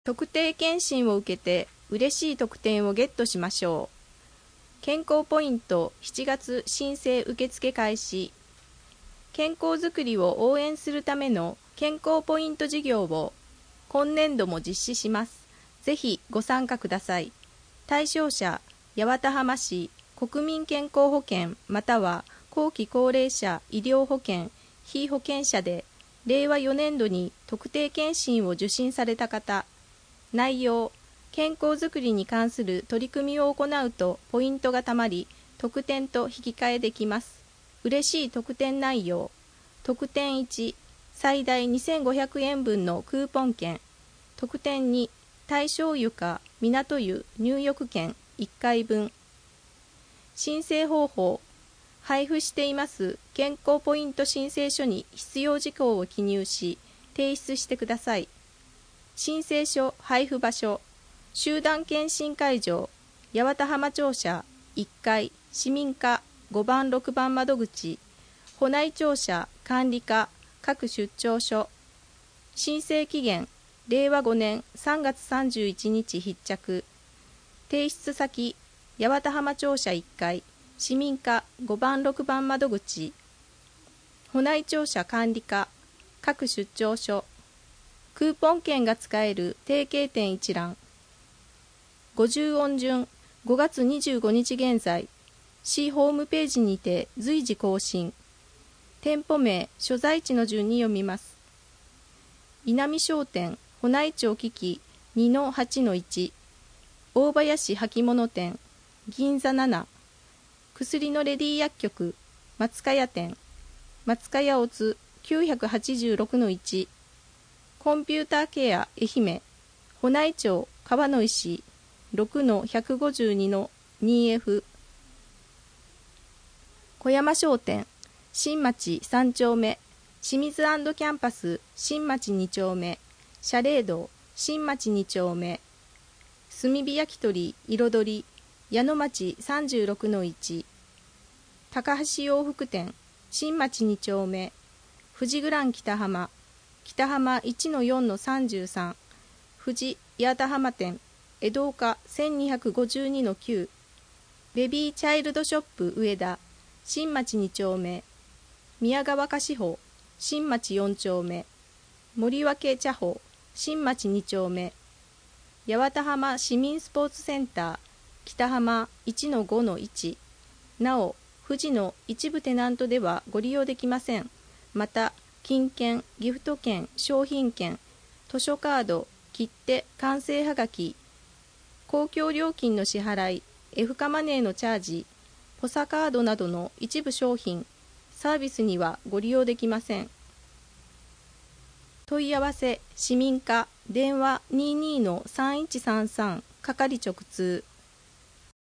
特定健診を受けて嬉しい特典をゲットしましょう。健康ポイント7月申請受付開始。健康づくりを応援するための健康ポイント事業を今年度も実施します。ぜひご参加ください。対象者、八幡浜市国民健康保険または後期高齢者医療保険被保険者で令和4年度に特定健診を受診された方。内容、健康づくりに関する取り組みを行うとポイントがたまり、特典と引き換えできます。嬉しい特典内容、特典1、最大2500円分のクーポン券。特典2、大正湯か港湯入浴券1回分。申請方法、配布しています健康ポイント申請書に必要事項を記入し、提出してください。申請書配布場所、集団検診会場、八幡浜庁舎1階市民課5番6番窓口、保内庁舎管理課各出張所。申請期限、令和5年3月31日必着。提出先、八幡浜庁舎1階市民課5番6番窓口、保内庁舎管理課各出張所。クーポン券が使える提携店一覧。50音順5月25日現在、市ホームページにて随時更新。店舗名、所在地の順に読みます。稲見商店、保内町機器 2-8-1、大林履物店、銀座7、薬のレディ薬局、松茅店、松茅オツ 986-1、コンピューターケア愛媛、保内町川野石 6-152-2F、小山商店、新町3丁目、清水&キャンパス新町2丁目、謝礼堂新町2丁目、炭火焼き鳥彩り矢野町 36-1、高橋洋服店新町2丁目、富士グラン北浜北浜 1-4-33、富士八幡浜店江戸岡 1252-9、ベビーチャイルドショップ上田新町2丁目、宮川菓子舗新町4丁目、森分茶舗新町2丁目、八幡浜市民スポーツセンター北浜 1-5-1。なお、富士の一部テナントではご利用できません。また、金券、ギフト券、商品券、図書カード、切手、完成はがき、公共料金の支払い、F カマネーのチャージ、ポサカードなどの一部商品、サービスにはご利用できません。問い合わせ、市民課、電話 22-3133、係直通。